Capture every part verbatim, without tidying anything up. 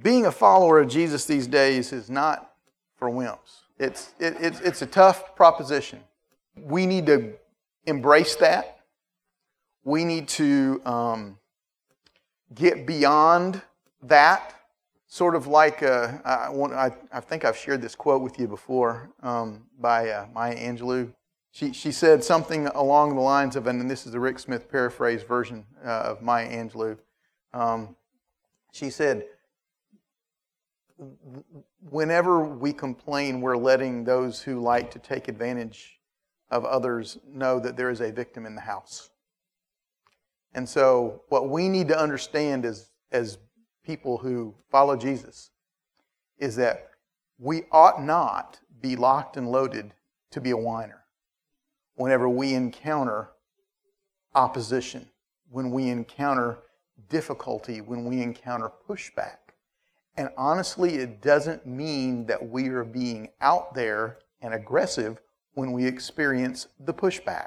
being a follower of Jesus these days is not for wimps. It's, it, it's, it's a tough proposition. We need to embrace that. We need to um, get beyond that. Sort of like, uh, I, want, I, I think I've shared this quote with you before um, by uh, Maya Angelou. She, she said something along the lines of, and this is the Rick Smith paraphrase version uh, of Maya Angelou. Um, she said, whenever we complain, we're letting those who like to take advantage of others know that there is a victim in the house. And so what we need to understand is, as people who follow Jesus, is that we ought not be locked and loaded to be a whiner whenever we encounter opposition, when we encounter difficulty, when we encounter pushback. And honestly, it doesn't mean that we are being out there and aggressive when we experience the pushback.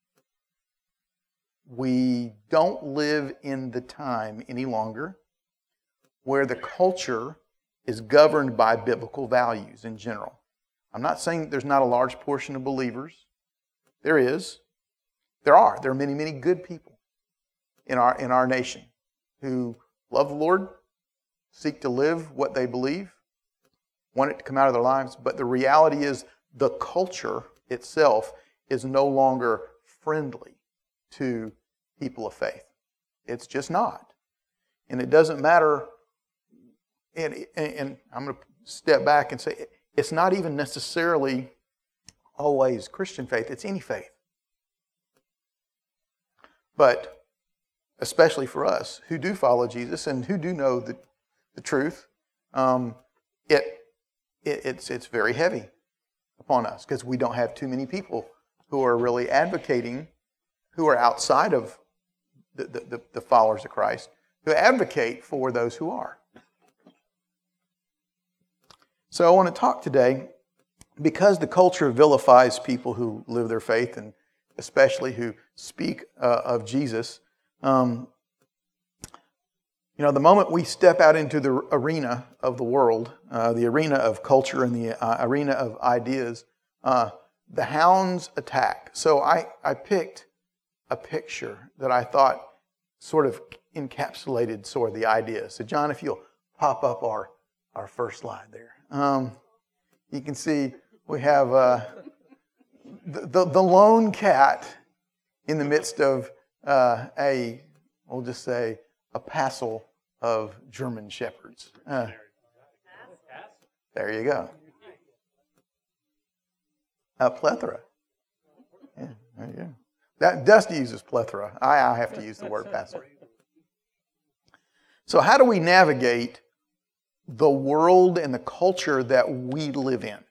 We don't live in the time any longer where the culture is governed by biblical values in general. I'm not saying that there's not a large portion of believers. There is. There are. There are many, many good people in our in our nation who love the Lord, seek to live what they believe, want it to come out of their lives. But the reality is the culture itself is no longer friendly to people of faith. It's just not. And it doesn't matter. And, and I'm going to step back and say, it's not even necessarily always Christian faith. It's any faith. But especially for us who do follow Jesus and who do know the, the truth, um, it, it it's it's very heavy upon us because we don't have too many people who are really advocating, who are outside of the, the, the followers of Christ, who advocate for those who are. So I want to talk today, because the culture vilifies people who live their faith and especially who speak uh, of Jesus. Um, you know, the moment we step out into the arena of the world, uh, the arena of culture and the uh, arena of ideas, uh, the hounds attack. So I, I picked a picture that I thought sort of encapsulated sort of the idea. So John, if you'll pop up our, our first slide there. Um, you can see we have uh, the, the the lone cat in the midst of uh, a, we'll just say, a passel of German shepherds. Uh, there you go. A plethora. Yeah, there you go. That Dusty uses plethora. I, I have to use the word passel. So how do we navigate the world and the culture that we live in?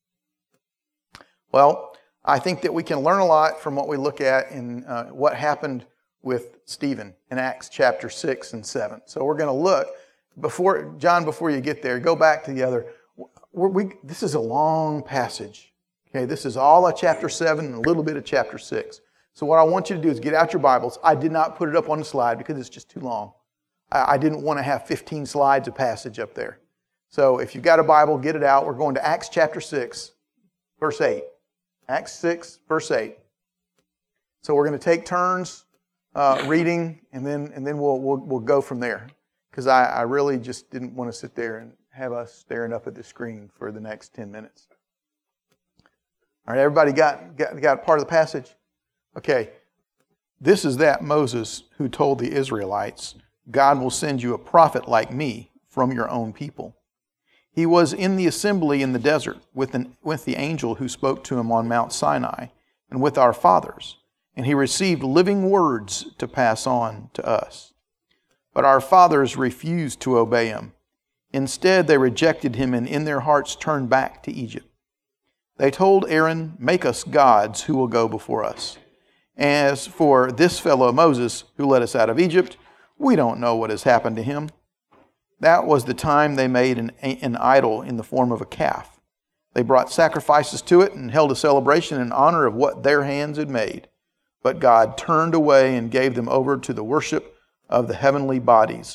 Well, I think that we can learn a lot from what we look at in uh, what happened with Stephen in Acts chapter six and seven. So we're going to look, before John, before you get there, go back to the other. We're, we, this is a long passage. Okay, this is all of chapter seven and a little bit of chapter six. So what I want you to do is get out your Bibles. I did not put it up on the slide because it's just too long. I didn't want to have fifteen slides of passage up there. So if you've got a Bible, get it out. We're going to Acts chapter six, verse eight. Acts six, verse eight. So we're going to take turns uh, reading, and then and then we'll we'll, we'll go from there. Because I, I really just didn't want to sit there and have us staring up at the screen for the next ten minutes. All right, everybody got, got, got part of the passage? Okay. This is that Moses who told the Israelites, God will send you a prophet like me from your own people. He was in the assembly in the desert with, an, with the angel who spoke to him on Mount Sinai and with our fathers, and he received living words to pass on to us. But our fathers refused to obey him. Instead, they rejected him and in their hearts turned back to Egypt. They told Aaron, make us gods who will go before us. As for this fellow Moses who led us out of Egypt, we don't know what has happened to him. That was the time they made an, an idol in the form of a calf. They brought sacrifices to it and held a celebration in honor of what their hands had made. But God turned away and gave them over to the worship of the heavenly bodies.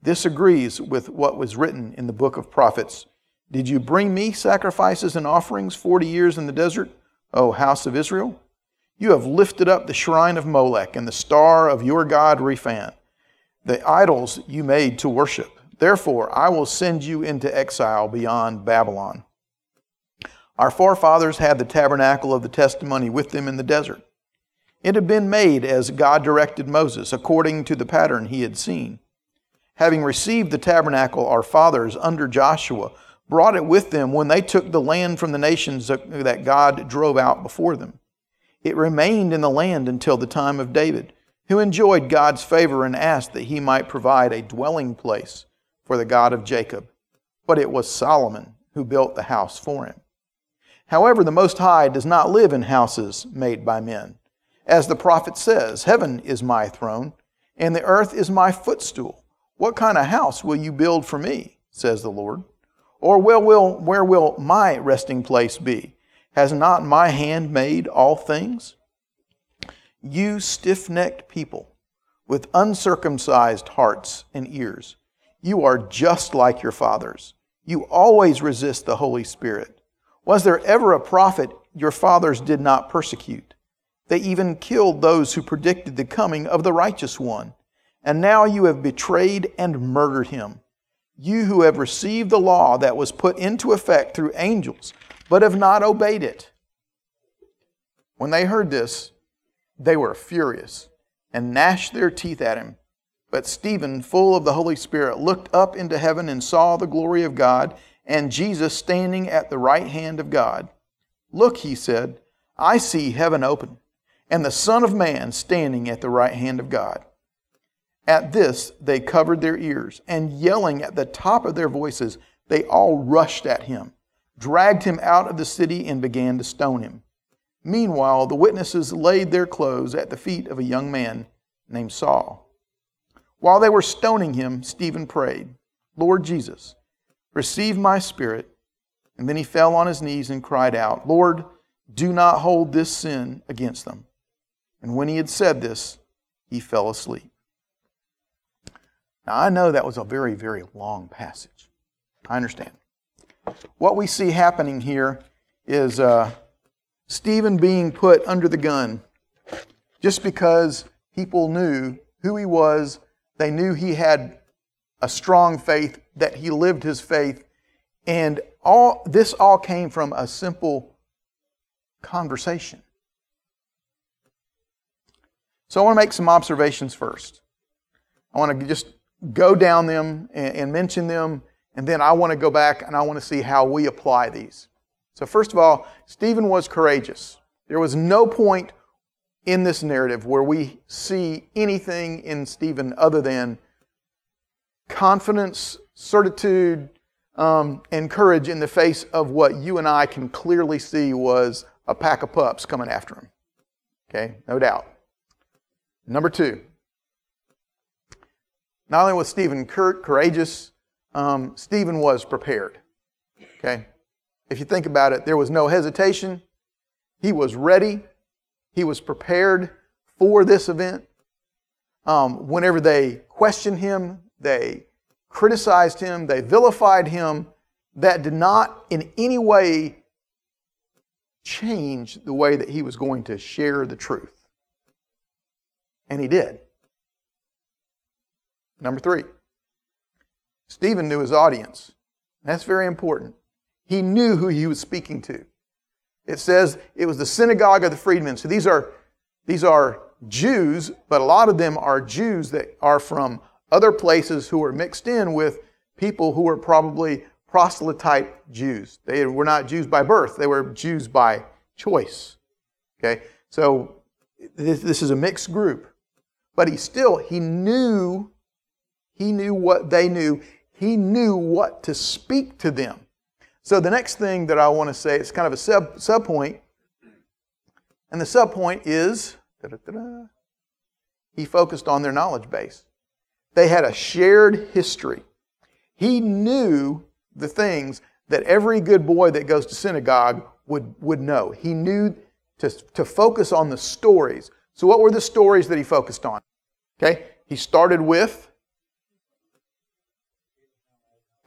This agrees with what was written in the book of prophets. Did you bring me sacrifices and offerings forty years in the desert, O house of Israel? You have lifted up the shrine of Molech and the star of your god Rephan, the idols you made to worship. Therefore, I will send you into exile beyond Babylon. Our forefathers had the tabernacle of the testimony with them in the desert. It had been made as God directed Moses, according to the pattern he had seen. Having received the tabernacle, our fathers under Joshua brought it with them when they took the land from the nations that God drove out before them. It remained in the land until the time of David, who enjoyed God's favor and asked that he might provide a dwelling place for the God of Jacob. But it was Solomon who built the house for him. However, the Most High does not live in houses made by men. As the prophet says, heaven is my throne, and the earth is my footstool. What kind of house will you build for me, says the Lord? Or where will, where will my resting place be? Has not my hand made all things? You stiff-necked people with uncircumcised hearts and ears, you are just like your fathers. You always resist the Holy Spirit. Was there ever a prophet your fathers did not persecute? They even killed those who predicted the coming of the righteous one. And now you have betrayed and murdered him. You who have received the law that was put into effect through angels, but have not obeyed it. When they heard this, they were furious and gnashed their teeth at him. But Stephen, full of the Holy Spirit, looked up into heaven and saw the glory of God and Jesus standing at the right hand of God. Look, he said, I see heaven open and the Son of Man standing at the right hand of God. At this, they covered their ears, and yelling at the top of their voices, they all rushed at him, dragged him out of the city, and began to stone him. Meanwhile, the witnesses laid their clothes at the feet of a young man named Saul. While they were stoning him, Stephen prayed, Lord Jesus, receive my spirit. And then he fell on his knees and cried out, Lord, do not hold this sin against them. And when he had said this, he fell asleep. Now, I know that was a very, very long passage. I understand. What we see happening here is uh, Stephen being put under the gun just because people knew who he was. They knew he had a strong faith, that he lived his faith. And all this all came from a simple conversation. So I want to make some observations first. I want to just go down them and, and mention them, and then I want to go back and I want to see how we apply these. So first of all, Stephen was courageous. There was no point in this narrative where we see anything in Stephen other than confidence, certitude, um, and courage in the face of what you and I can clearly see was a pack of pups coming after him. Okay, no doubt. Number two, not only was Stephen courageous, um, Stephen was prepared. Okay? If you think about it, there was no hesitation. He was ready. He was prepared for this event. Um, whenever they questioned him, they criticized him, they vilified him, that did not in any way change the way that he was going to share the truth. And he did. Number three, Stephen knew his audience. That's very important. He knew who he was speaking to. It says it was the synagogue of the freedmen. So these are, these are Jews, but a lot of them are Jews that are from other places who are mixed in with people who were probably proselyte Jews. They were not Jews by birth. They were Jews by choice. Okay? So this, this is a mixed group. But he still, he knew He knew what they knew. He knew what to speak to them. So the next thing that I want to say, it's kind of a sub, sub point. And the sub point is, da-da-da-da, he focused on their knowledge base. They had a shared history. He knew the things that every good boy that goes to synagogue would, would know. He knew to, to focus on the stories. So what were the stories that he focused on? Okay, he started with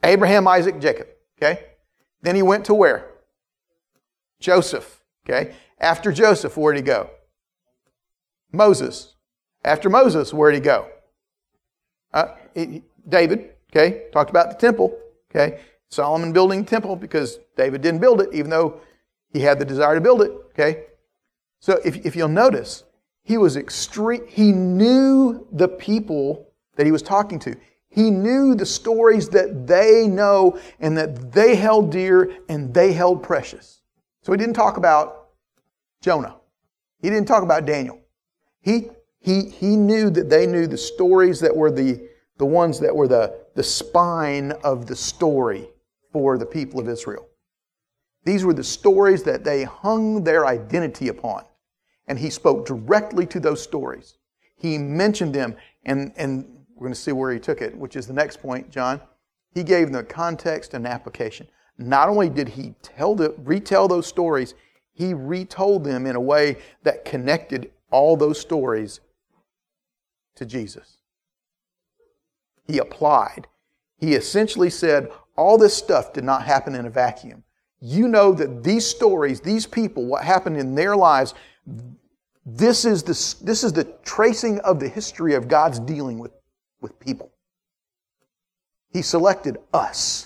Abraham, Isaac, Jacob. Okay? Then he went to where? Joseph. Okay? After Joseph, where did he go? Moses. After Moses, where did he go? Uh, he, David. Okay? Talked about the temple. Okay? Solomon building the temple because David didn't build it, even though he had the desire to build it. Okay? So if, if you'll notice, he was extreme. He knew the people that he was talking to. He knew the stories that they know and that they held dear and they held precious. So he didn't talk about Jonah. He didn't talk about Daniel. He, he, he knew that they knew the stories that were the, the ones that were the, the spine of the story for the people of Israel. These were the stories that they hung their identity upon. And he spoke directly to those stories. He mentioned them, and, and we're going to see where he took it, which is the next point, John. He gave them the context and application. Not only did he tell the, retell those stories, he retold them in a way that connected all those stories to Jesus. He applied. He essentially said, all this stuff did not happen in a vacuum. You know that these stories, these people, what happened in their lives, this is the, this is the tracing of the history of God's dealing with, with people. He selected us.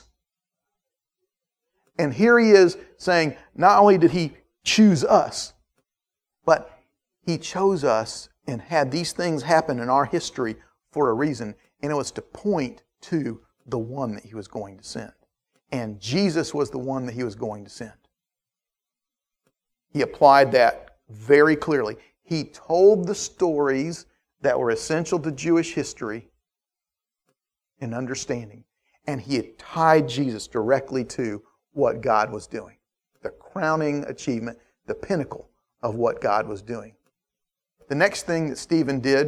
And here he is saying, not only did he choose us, but he chose us and had these things happen in our history for a reason. And it was to point to the one that he was going to send. And Jesus was the one that he was going to send. He applied that very clearly. He told the stories that were essential to Jewish history and understanding. And he had tied Jesus directly to what God was doing. The crowning achievement, the pinnacle of what God was doing. The next thing that Stephen did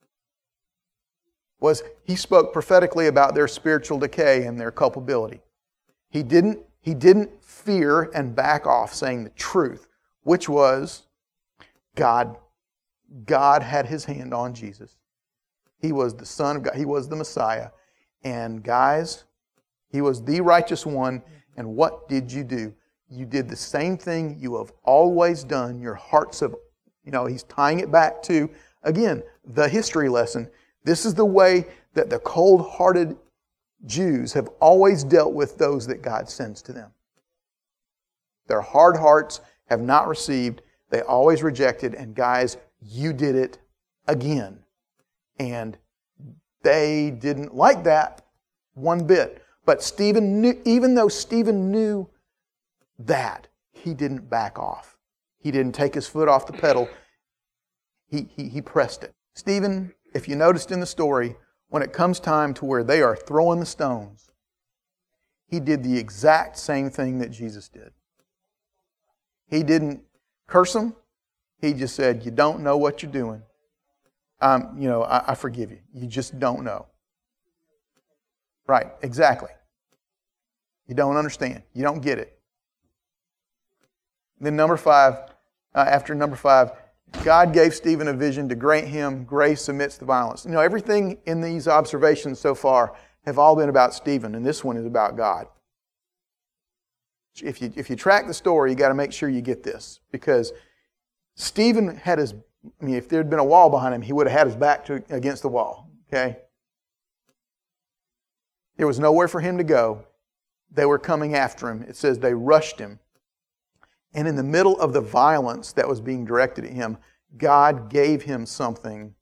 was he spoke prophetically about their spiritual decay and their culpability. He didn't, he didn't fear and back off saying the truth, which was God, God had his hand on Jesus. He was the Son of God. He was the Messiah. And guys, he was the righteous one. And what did you do? You did the same thing you have always done. Your hearts have, you know, he's tying it back to, again, the history lesson. This is the way that the cold-hearted Jews have always dealt with those that God sends to them. Their hard hearts have not received. They always rejected. And guys, you did it again. And they didn't like that one bit. But Stephen knew, even though Stephen knew that, he didn't back off. He didn't take his foot off the pedal. He, he, he pressed it. Stephen, if you noticed in the story, when it comes time to where they are throwing the stones, he did the exact same thing that Jesus did. He didn't curse them. He just said, you don't know what you're doing. Um, you know, I, I forgive you. You just don't know. Right, exactly. You don't understand. You don't get it. Then number five, uh, after number five, God gave Stephen a vision to grant him grace amidst the violence. You know, everything in these observations so far have all been about Stephen, and this one is about God. If you, if you track the story, you got to make sure you get this, because Stephen had his, I mean, if there had been a wall behind him, he would have had his back to, against the wall, okay? There was nowhere for him to go. They were coming after him. It says they rushed him. And in the middle of the violence that was being directed at him, God gave him something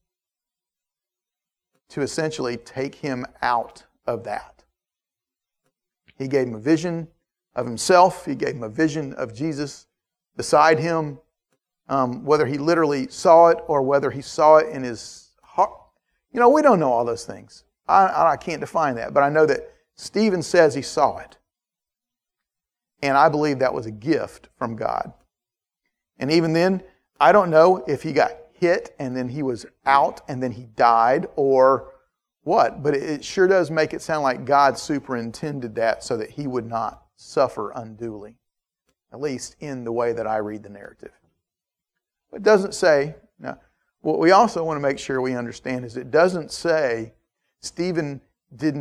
to essentially take him out of that. He gave him a vision of himself. He gave him a vision of Jesus beside him. Um, whether he literally saw it or whether he saw it in his heart. You know, we don't know all those things. I, I can't define that. But I know that Stephen says he saw it. And I believe that was a gift from God. And even then, I don't know if he got hit and then he was out and then he died or what. But it sure does make it sound like God superintended that so that he would not suffer unduly. At least in the way that I read the narrative. It doesn't say, now, what we also want to make sure we understand is it doesn't say Stephen didn't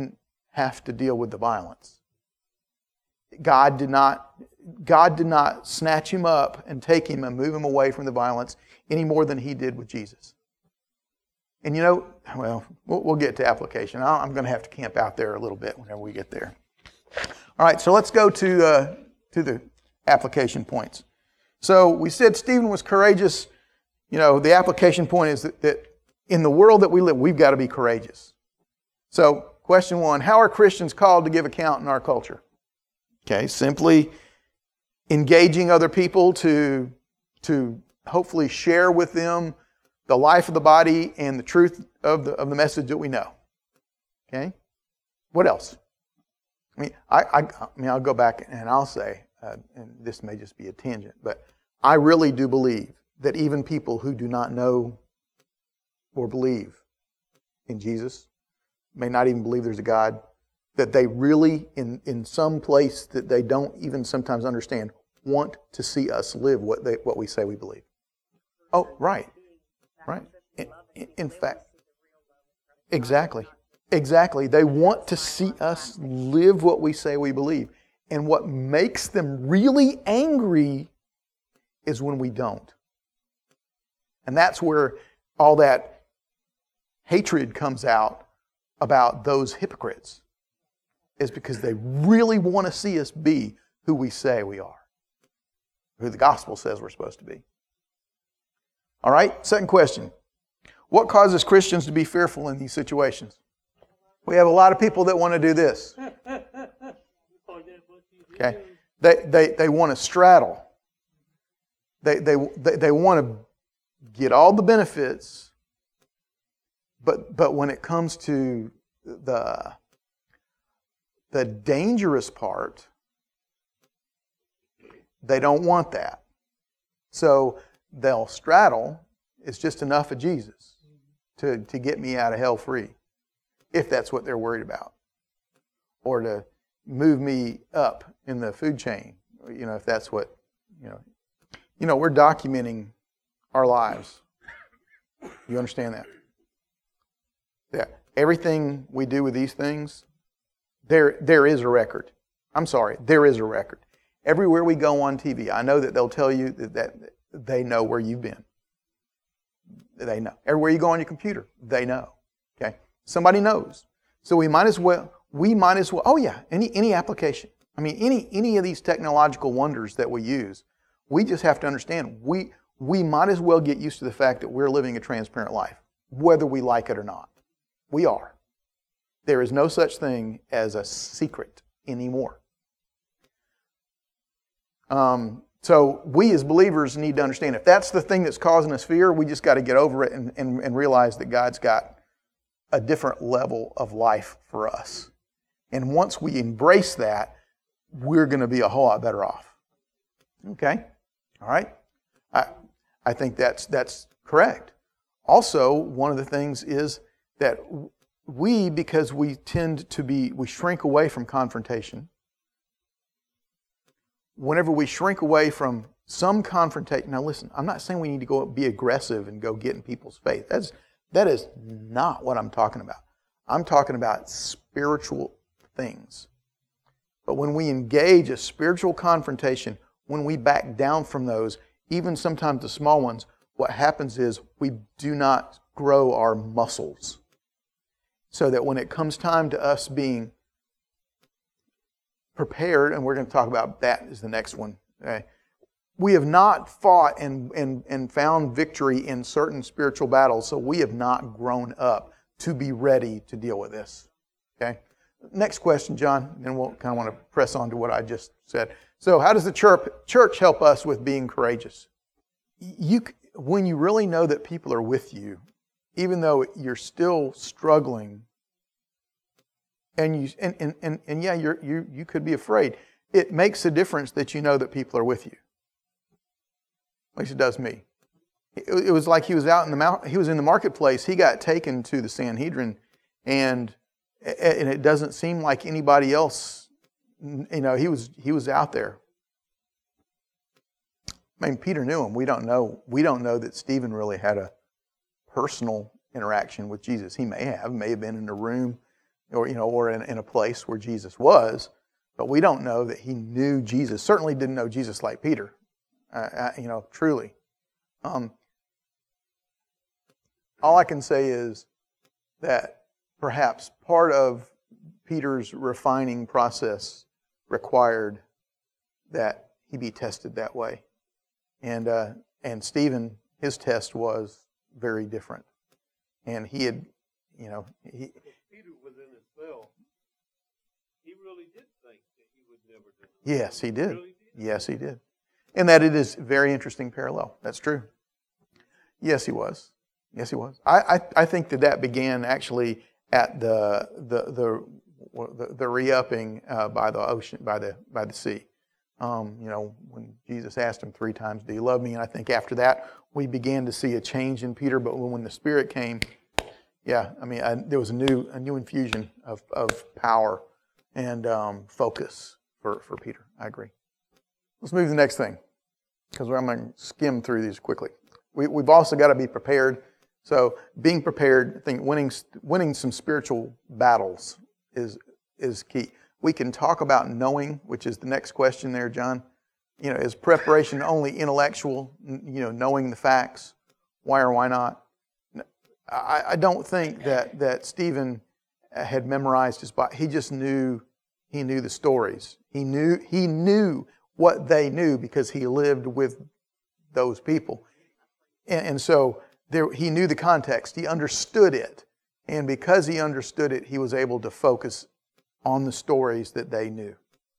have to deal with the violence. God did not, God did not snatch him up and take him and move him away from the violence any more than he did with Jesus. And you know, well, we'll, we'll get to application. I'm going to have to camp out there a little bit whenever we get there. All right, so let's go to uh, to the application points. So we said Stephen was courageous. You know, the application point is that, that in the world that we live, we've got to be courageous. So question one, how are Christians called to give account in our culture? Okay, simply engaging other people to, to hopefully share with them the life of the body and the truth of the, of the message that we know. Okay? What else? I mean, I, I, I mean, I'll go back and I'll say, uh, and this may just be a tangent, but I really do believe that even people who do not know or believe in Jesus, may not even believe there's a God, that they really, in, in some place that they don't even sometimes understand, want to see us live what they what we say we believe. Oh, right. Right. In, in fact, exactly. Exactly. They want to see us live what we say we believe. And what makes them really angry is when we don't. And that's where all that hatred comes out about those hypocrites, is because they really want to see us be who we say we are, who the gospel says we're supposed to be. All right, second question. What causes Christians to be fearful in these situations? We have a lot of people that want to do this. Okay, they they they want to straddle. They they they, they want to get all the benefits, but but when it comes to the the dangerous part, they don't want that. So they'll straddle. It's just enough of Jesus to, to get me out of hell free, if that's what they're worried about. Or to move me up in the food chain, you know, if that's what, you know. You know, we're documenting our lives. You understand that? Yeah. Everything we do with these things, there there is a record. I'm sorry, there is a record. Everywhere we go on T V, I know that they'll tell you that, that they know where you've been. They know. Everywhere you go on your computer, they know. Okay? Somebody knows. So we might as well, we might as well, oh yeah, any any application. I mean, any any of these technological wonders that we use, we just have to understand, we we might as well get used to the fact that we're living a transparent life, whether we like it or not. We are. There is no such thing as a secret anymore. Um, so we as believers need to understand, if that's the thing that's causing us fear, we just got to get over it and, and, and realize that God's got a different level of life for us. And once we embrace that, we're going to be a whole lot better off. Okay? All right? I, I think that's that's correct. Also, one of the things is that we, because we tend to be, we shrink away from confrontation. Whenever we shrink away from some confrontation, now listen, I'm not saying we need to go be aggressive and go get in people's faith. That's, that is not what I'm talking about. I'm talking about spiritual things. But when we engage a spiritual confrontation, when we back down from those, even sometimes the small ones, what happens is we do not grow our muscles. So that when it comes time to us being prepared, and we're going to talk about that as the next one. Okay? We have not fought and, and, and found victory in certain spiritual battles, so we have not grown up to be ready to deal with this. Okay? Next question, John, and then we'll kind of want to press on to what I just said. So how does the church, church help us with being courageous? You, when you really know that people are with you, even though you're still struggling, and you and, and, and, and yeah, you're, you you could be afraid. It makes a difference that you know that people are with you. At least it does me. It, it was like he was out in the mount, he was in the marketplace. He got taken to the Sanhedrin, and and it doesn't seem like anybody else. You know, he was he was out there. I mean, Peter knew him. We don't know. We don't know that Stephen really had a personal interaction with Jesus. He may have, may have been in a room, or you know, or in, in a place where Jesus was, but we don't know that he knew Jesus. Certainly didn't know Jesus like Peter, uh, uh, you know, truly. Um, all I can say is that perhaps part of Peter's refining process required that he be tested that way, and uh, and Stephen, his test was very different, and he had, you know, he. Peter was in his cell. He really did think that he would never do it. Yes, he did. He really did. Yes, he did. And that it is a very interesting parallel. That's true. Yes, he was. Yes, he was. I, I, I think that that began actually at the the the the, the re-upping uh, by the ocean, by the by the sea. Um, you know, when Jesus asked him three times, "Do you love me?" And I think after that we began to see a change in Peter. But when the Spirit came, yeah, I mean, I, there was a new a new infusion of of power and um, focus for for Peter. I agree. Let's move to the next thing, because I'm going to skim through these quickly. We, we've also got to be prepared. So being prepared, I think winning winning some spiritual battles is is key. We can talk about knowing, which is the next question there, John. You know, is preparation only intellectual? You know, knowing the facts, why or why not? I, I don't think that that Stephen had memorized his Bible. He just knew he knew the stories. He knew he knew what they knew because he lived with those people, and, and so. There, he knew the context. He understood it. And because he understood it, he was able to focus on the stories that they knew.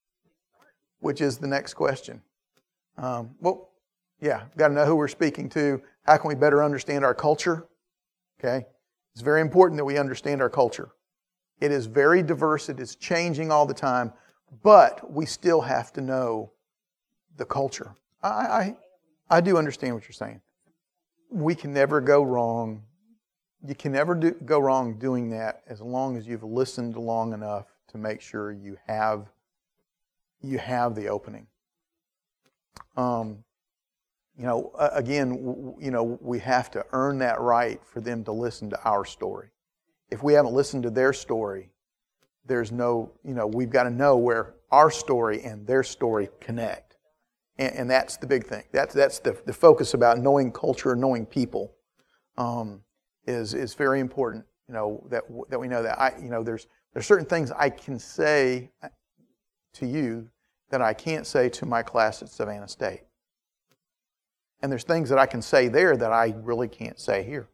Which is the next question. Um, well, yeah, got to know who we're speaking to. How can we better understand our culture? Okay. It's very important that we understand our culture. It is very diverse. It is changing all the time. But we still have to know the culture. I, I, I do understand what you're saying. We can never go wrong. You can never do, go wrong doing that as long as you've listened long enough to make sure you have you have the opening. Um, you know, again, you know, we have to earn that right for them to listen to our story. If we haven't listened to their story, there's no, you know, we've got to know where our story and their story connect. And, and that's the big thing. That's that's the, the focus about knowing culture, knowing people, um, is is very important. You know, that that we know that I, you know, there's there's certain things I can say to you that I can't say to my class at Savannah State. And there's things that I can say there that I really can't say here.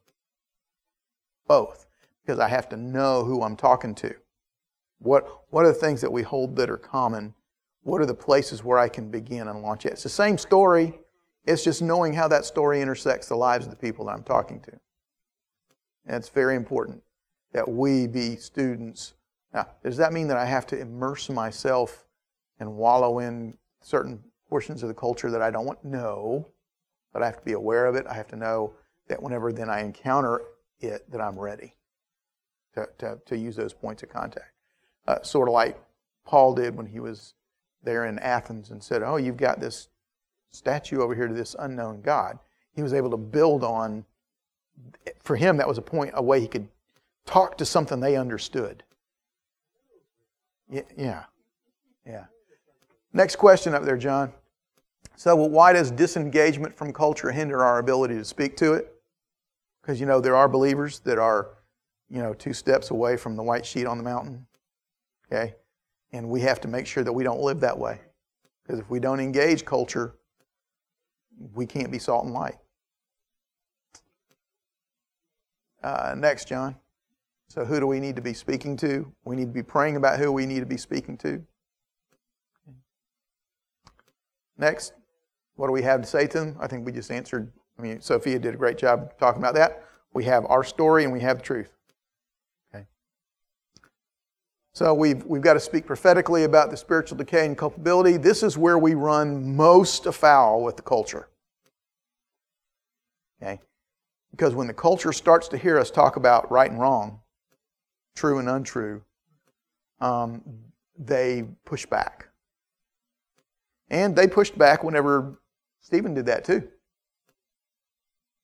Both, because I have to know who I'm talking to. What what are the things that we hold that are common? What are the places where I can begin and launch it? It's the same story. It's just knowing how that story intersects the lives of the people that I'm talking to. And it's very important that we be students. Now, does that mean that I have to immerse myself and wallow in certain portions of the culture that I don't want? No. But I have to be aware of it. I have to know that whenever then I encounter it, that I'm ready to, to, to use those points of contact. Uh, sort of like Paul did when he was there in Athens and said, oh, you've got this statue over here to this unknown God. He was able to build on, for him, that was a point, a way he could talk to something they understood. Yeah, yeah. Next question up there, John. So well, why does disengagement from culture hinder our ability to speak to it? Because, you know, there are believers that are, you know, two steps away from the white sheet on the mountain. Okay? And we have to make sure that we don't live that way. Because if we don't engage culture, we can't be salt and light. Uh, next, John. So who do we need to be speaking to? We need to be praying about who we need to be speaking to. Next, what do we have to say to them? I think we just answered. I mean, Sophia did a great job talking about that. We have our story and we have the truth. So we've, we've got to speak prophetically about the spiritual decay and culpability. This is where we run most afoul with the culture. Okay? Because when the culture starts to hear us talk about right and wrong, true and untrue, um, they push back. And they pushed back whenever Stephen did that too.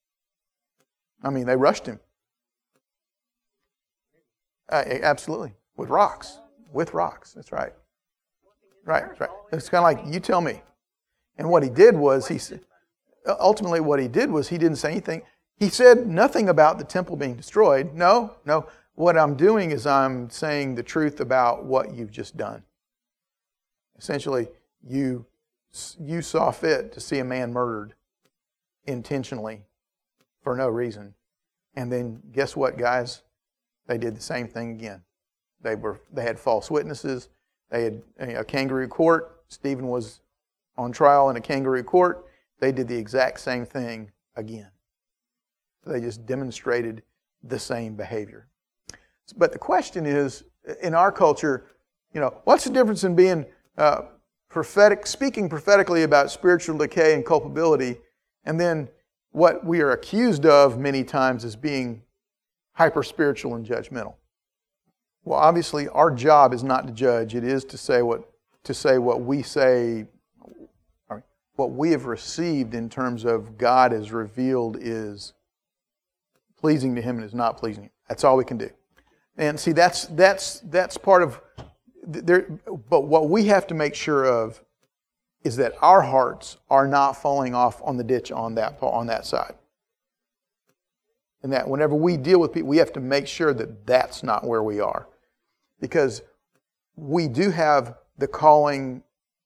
I mean, they rushed him. Uh, absolutely. With rocks. With rocks. That's right. Right, that's right. It's kind of like, you tell me. And what he did was, he ultimately what he did was he didn't say anything. He said nothing about the temple being destroyed. No, no. What I'm doing is I'm saying the truth about what you've just done. Essentially, you, you saw fit to see a man murdered intentionally for no reason. And then guess what, guys? They did the same thing again. They were they had false witnesses. They had a kangaroo court. Stephen was on trial in a kangaroo court. They did the exact same thing again. They just demonstrated the same behavior. But the question is, in our culture, you know, what's the difference in being uh, prophetic, speaking prophetically about spiritual decay and culpability, and then what we are accused of many times as being hyper-spiritual and judgmental? Well, obviously, our job is not to judge. It is to say what to say what we say, what we have received in terms of God has revealed is pleasing to Him and is not pleasing to Him. That's all we can do. And see, that's that's that's part of there. But what we have to make sure of is that our hearts are not falling off on the ditch on that on that side. And that whenever we deal with people, we have to make sure that that's not where we are. Because we do have the calling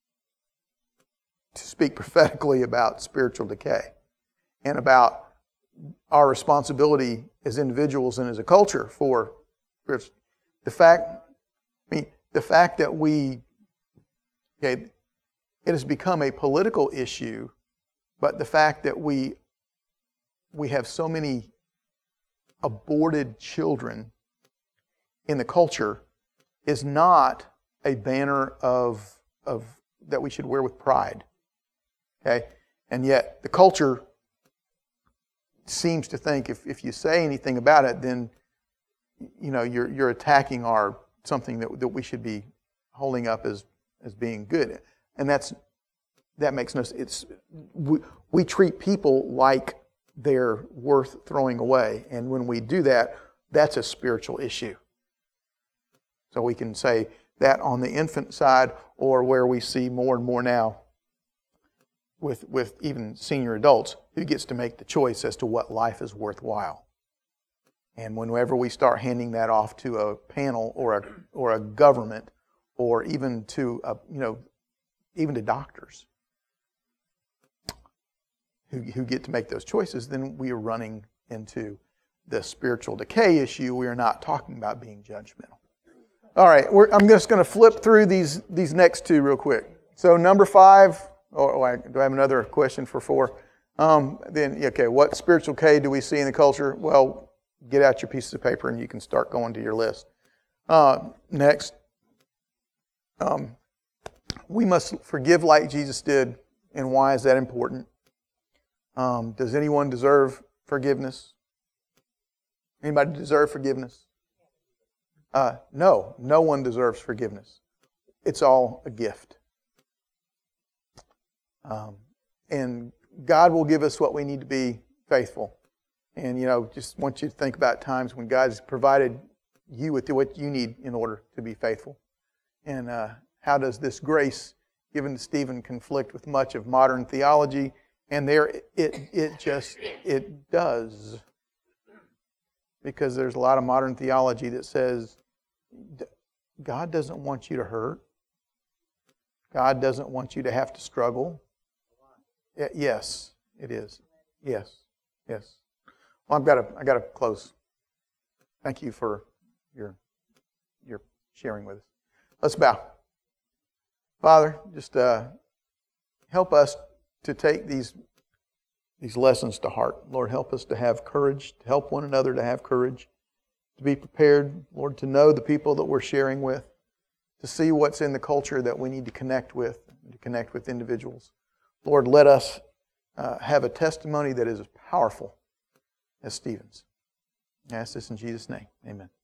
to speak prophetically about spiritual decay and about our responsibility as individuals and as a culture for the fact, I mean, the fact that we, okay, it has become a political issue, but the fact that we we have so many aborted children in the culture is not a banner of, of that we should wear with pride. Okay? And yet the culture seems to think if, if you say anything about it, then you know you're you're attacking our something that, that we should be holding up as, as being good. And that's that makes no sense. It's we, we treat people like they're worth throwing away. And when we do that, that's a spiritual issue. So we can say that on the infant side, or where we see more and more now with, with even senior adults, who gets to make the choice as to what life is worthwhile. And whenever we start handing that off to a panel or a or a government, or even to a, you know, even to doctors who who get to make those choices, then we are running into the spiritual decay issue. We are not talking about being judgmental. All right, we're, I'm just going to flip through these these next two real quick. So number five, or oh, do I have another question for four? Um, then, okay, what spiritual decay do we see in the culture? Well, get out your pieces of paper and you can start going to your list. Uh, next, um, we must forgive like Jesus did. And why is that important? Um, does anyone deserve forgiveness? Anybody deserve forgiveness? Uh, no, no one deserves forgiveness. It's all a gift. Um, and God will give us what we need to be faithful. And, you know, just want you to think about times when God's provided you with what you need in order to be faithful. And uh, how does this grace given to Stephen conflict with much of modern theology? And there it it just, it does. Because there's a lot of modern theology that says God doesn't want you to hurt. God doesn't want you to have to struggle. Yes, it is. Yes, yes. Well, I've got to, I've got to close. Thank you for your, your sharing with us. Let's bow. Father, just uh, help us to take these, these lessons to heart. Lord, help us to have courage, to help one another to have courage, to be prepared, Lord, to know the people that we're sharing with, to see what's in the culture that we need to connect with, to connect with individuals. Lord, let us uh, have a testimony that is as powerful as Stephen's. I ask this in Jesus' name. Amen.